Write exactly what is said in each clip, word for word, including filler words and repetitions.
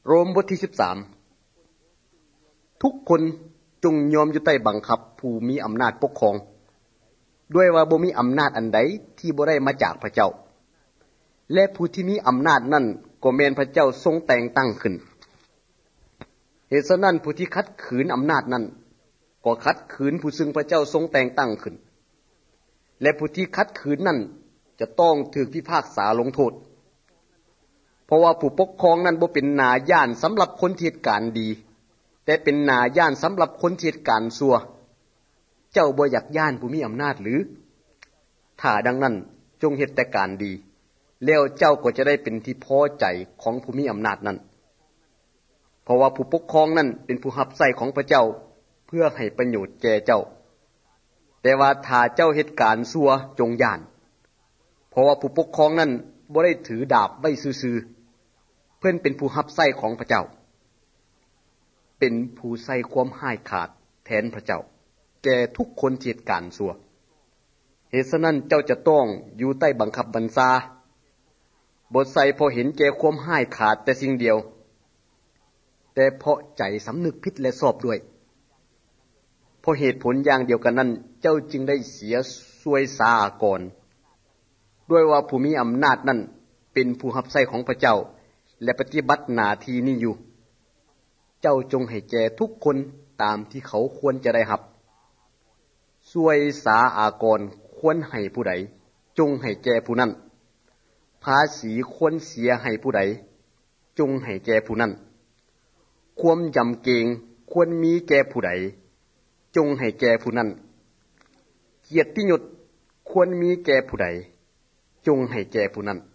โรมบทที่สิบสามทุกคนจงยอมอยู่ใต้บังคับผู้มีอำนาจปกครองด้วยว่าบ่มีอำนาจอันใดที่บ่ได้มาจากพระเจ้าและผู้ที่มีอำนาจนั้นก็แม่นพระเจ้าทรงแต่งตั้งขึ้นเหตุฉะนั้นผู้ที่ขัดขืนอำนาจนั้นก็ขัดขืนผู้ซึ่งพระเจ้าทรงแต่งตั้งขึ้นและผู้ที่ขัดขืนนั้นจะต้องถูกพิพากษาลงโทษเพราะว่าผู้ปกครองนั้นบ่เป็นหน้าย่านสำหรับคนที่เหตุการณ์ดีแต่เป็นหน้าย่านสำหรับคนที่เหตุการณ์ชั่วเจ้าบ่อยากย่านผู้มีอำนาจหรือถ้าดังนั้นจงเฮ็ดแต่การดีแล้วเจ้าก็จะได้เป็นที่พอใจของผู้มีอำนาจนั้นเพราะว่าผู้ปกครองนั้นเป็นผู้รับใช้ของพระเจ้าเพื่อให้ประโยชน์แก่เจ้าแต่ว่าถ้าเจ้าเหตุการณ์ชั่วจงย่านเพราะว่าผู้ปกครองนั้นบ่ได้ถือดาบไว้ซื่อๆเพิ่นเป็นผู้รับใช้ของพระเจ้าเป็นผู้ใส่ความห้ายขาดแทนพระเจ้าแก่ทุกคนที่เหตุการณ์ชั่วเหตุฉะนั้นเจ้าจะต้องอยู่ใต้บังคับบัญชาบ่ใส่เพราะเห็นแก่ความห้ายขาดแต่สิ่งเดียวแต่เพราะใจสำนึกผิดและชอบด้วยเพราะเหตุผลอย่างเดียวกันนั้นเจ้าจึงได้เสียสวยสาอากรด้วยว่าผู้มีอำนาจนั้นเป็นผู้รับใช้ของพระเจ้าและปฏิบัติหน้าที่นี้อยู่เจ้าจงให้แก่ทุกคนตามที่เขาควรจะได้รับสวยสาอากรควรให้ผู้ใดจงให้แก่ผู้นั้นภาษีควรเสียให้ผู้ใดจงให้แก่ผู้นั้นความยำเกรงควรมีแก่ผู้ใดจงให้แก่ผู้นั้นเกียรติยศควรมีแก่ผู้ใดจงให้แก่ผู้นั้น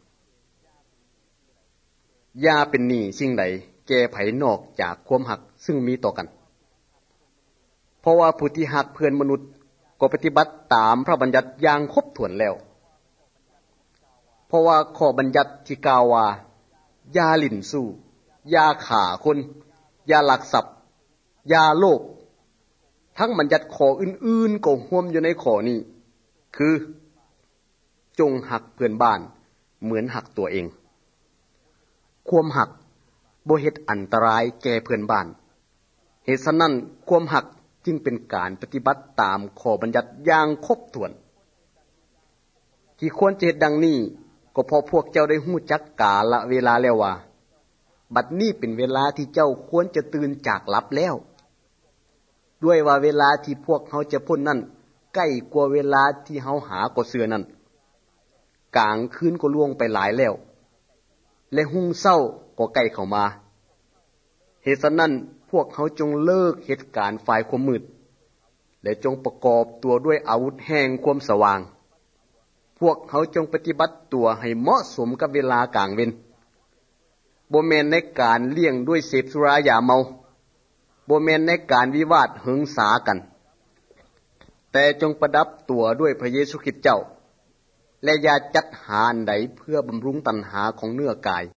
อย่าเป็นหนี้สิ่งใดแก่ไผนอกจากความหักซึ่งมีต่อกันเพราะว่าผู้ที่หักเพื่อนมนุษย์ก็ปฏิบัติตามพระบัญญัติอย่างครบถ้วนแล้วเพราะว่าข้อบัญญัติที่กล่าวว่าอย่าหลิ่นสู้อย่าฆ่าคนอย่าลักทรัพย์อย่าโลภทั้งบัญญัติข้ออื่นๆก็รวมอยู่ในข้อนี้คือจงหักเพื่อนบ้านเหมือนหักตัวเองความหักบ่เฮ็ดอันตรายแก่เพื่อนบ้านเหตุฉะนั้นความหักจึงเป็นการปฏิบัติตามข้อบัญญัติอย่างครบถ้วนที่ควรจะเฮ็ดดังนี้ก็เพราะพวกเจ้าได้ฮู้จักกาลเวลาแล้วว่าบัดนี้เป็นเวลาที่เจ้าควรจะตื่นจากหลับแล้วด้วยว่าเวลาที่พวกเฮาจะพ้นนั้นใกล้กว่าเวลาที่เฮาหาก็เสือนั้นกลางคืนก็ล่วงไปหลายแล้วและรุ่งเช้าก็ใกล้เข้ามาเหตุฉะนั้นพวกเขาจงเลิกเหตุการณ์ฝ่ายความมืดและจงประกอบตัวด้วยอาวุธแห่งความสว่างพวกเขาจงปฏิบัติตัวให้เหมาะสมกับเวลากลางเวรบ่แม่นในการเลี้ยงด้วยเสพสุรายาเมาบ่แม่นในการวิวาทหึงสากันแต่จงประดับตัวด้วยพระเยซูคริสต์เจ้าและอย่าจัดหาอันใดเพื่อบำรุงตัณหาของเนื้อกาย